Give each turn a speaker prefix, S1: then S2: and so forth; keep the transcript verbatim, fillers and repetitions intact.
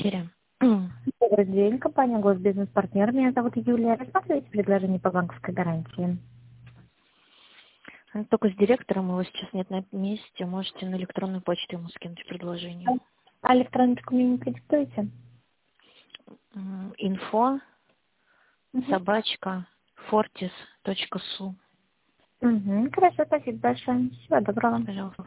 S1: эфире.
S2: Добрый день, компания Госбизнес-партнер. Меня зовут Юлия. Рассматриваете предложение по банковской гарантии?
S1: Только с директором, его сейчас нет на месте. Можете на электронную почту ему скинуть предложение.
S2: А электроночку мне не продиктуете?
S1: М, Инфо,
S2: Угу.
S1: собачка, фортис точка су.
S2: Угу. Хорошо, спасибо большое. Всего доброго.
S1: Пожалуйста.